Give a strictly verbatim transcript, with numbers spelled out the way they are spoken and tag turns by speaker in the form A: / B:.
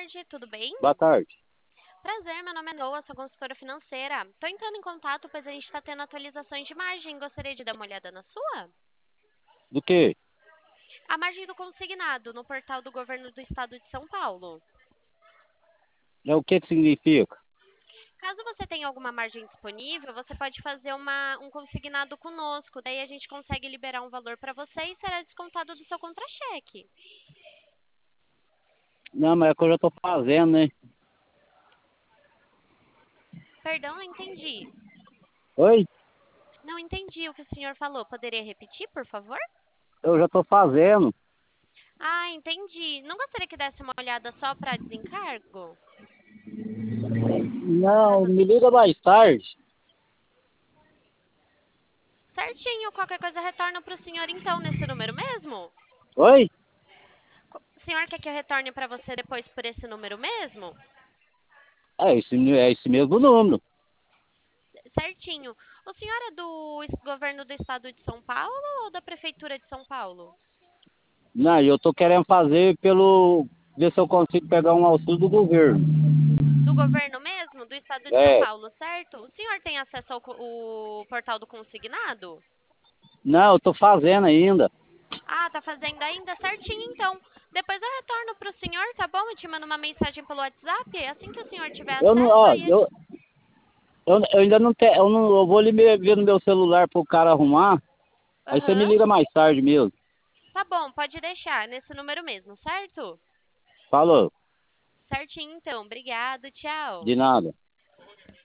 A: tarde, tudo bem?
B: Boa tarde.
A: Prazer, meu nome é Noah, sou consultora financeira. Tô entrando em contato, pois a gente está tendo atualizações de margem. Gostaria de dar uma olhada na sua?
B: Do quê?
A: A margem do consignado, no portal do governo do estado de São Paulo.
B: É o que que significa?
A: Caso você tenha alguma margem disponível, você pode fazer uma, um consignado conosco. Daí a gente consegue liberar um valor para você e será descontado do seu contra-cheque.
B: Não, mas é que eu já tô fazendo, né?
A: Perdão, não entendi.
B: Oi?
A: Não entendi o que o senhor falou. Poderia repetir, por favor?
B: Eu já tô fazendo.
A: Ah, entendi. Não gostaria que desse uma olhada só para desencargo?
B: Não,
A: Caso...
B: me liga mais tarde.
A: Certinho, qualquer coisa retorna para o senhor então, nesse número mesmo?
B: Oi?
A: Co- O senhor quer que eu retorne para você depois por esse número mesmo?
B: É esse, é esse mesmo número.
A: Certinho. O senhor é do es- governo do estado de São Paulo ou da prefeitura de São Paulo?
B: Não, eu tô querendo fazer pelo... Ver se eu consigo pegar um auxílio do governo.
A: Do governo mesmo, do estado de São
B: É.
A: Paulo, certo? O senhor tem acesso ao co- o portal do consignado?
B: Não, eu tô fazendo ainda.
A: Ah, tá fazendo ainda certinho, então. Depois eu retorno pro senhor, tá bom? Eu te mando uma mensagem pelo WhatsApp. Assim que o senhor tiver
B: Eu não,
A: acesso,
B: ó,
A: aí a
B: eu,
A: gente...
B: eu, eu ainda não tenho, eu não, eu vou ali me- ver no meu celular pro cara arrumar. Aí você me
A: Aham.
B: liga mais tarde mesmo.
A: Tá bom, pode deixar, nesse número mesmo, certo?
B: Falou.
A: Certinho, então. Obrigado, tchau.
B: De nada.